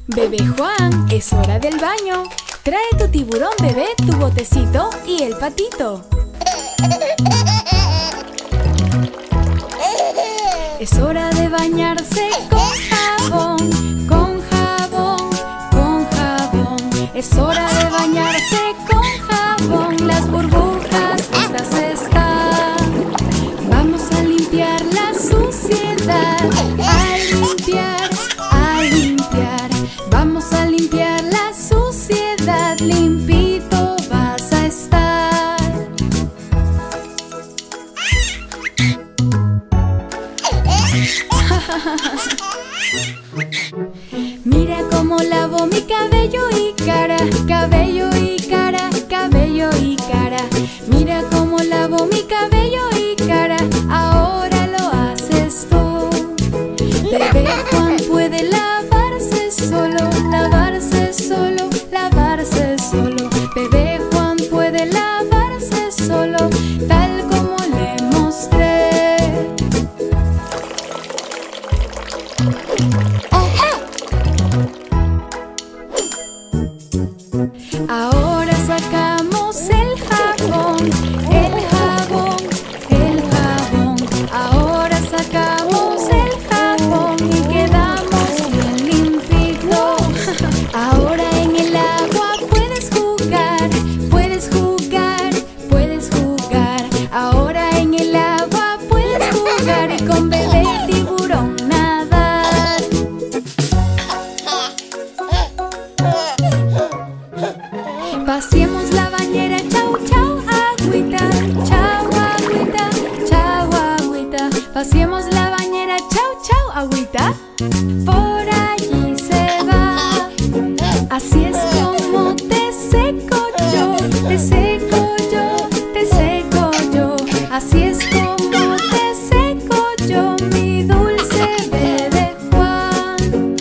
Bebé Juan, es hora del baño. Trae tu tiburón, bebé, tu botecito y el patito. Es hora de bañarse con jabón, con jabón, con jabón. Es hora de bañarse con jabón. Las burbujas, estas están. Vamos a limpiar la suciedad. A limpiar, a limpiar. Vamos a limpiar la suciedad. Limpito vas a estar. Mira cómo lavo mi cabello y cara, cabello y cara, cabello y cara. Mira cómo lavo mi cabello y cara. Ahora lo haces tú. Bebé Juan puede lavarse solo, lavarse solo, lavarse solo. Bebé Juan puede lavarse solo, tal como le mostré. Ahora sacamos el jabón, el jabón, el jabón. Ahora sacamos el jabón y quedamos bien limpitos. Ahora en el agua puedes jugar, puedes jugar, puedes jugar. Ahora en el agua puedes jugar y con bebé tiburón nadar. Vaciemos la bañera, chau, chau, agüita, chau, agüita, chau, agüita. Vaciemos la bañera, chau, chau, agüita. Por allí se va. Así es como te seco yo, te seco yo, te seco yo. Así es como te seco yo, mi dulce bebé Juan.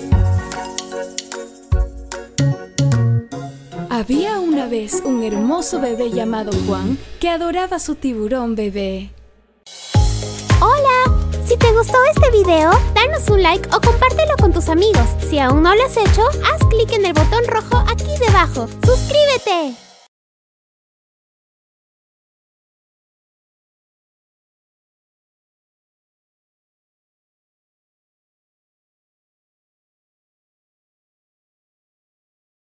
Había una vez un hermoso bebé llamado Juan que adoraba a su tiburón bebé. ¡Hola! Si te gustó este video, danos un like o compártelo con tus amigos. Si aún no lo has hecho, haz clic en el botón rojo aquí debajo. ¡Suscríbete!